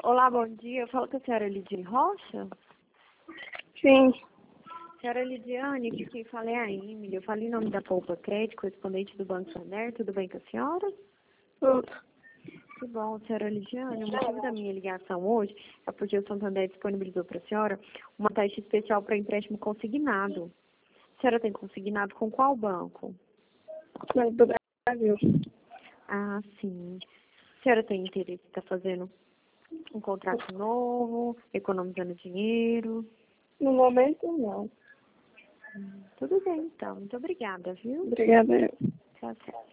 Olá, bom dia. Eu falo com a senhora Lidiane Rocha. Sim, Senhora Lidiane, que quem fala é a Emily. Eu falo em nome da Poupa Crédito, correspondente do Banco Santander. Tudo bem com a senhora? tudo. Que bom, senhora Lidiane. O motivo da minha ligação hoje é porque o Santander disponibilizou para a senhora uma taxa especial para empréstimo consignado. A senhora tem consignado com qual banco? Banco do Brasil. Ah, sim. A senhora tem interesse em estar fazendo um contrato novo, economizando dinheiro? No momento, não. Tudo bem, então. Muito obrigada, viu? Obrigada. Tchau, tchau.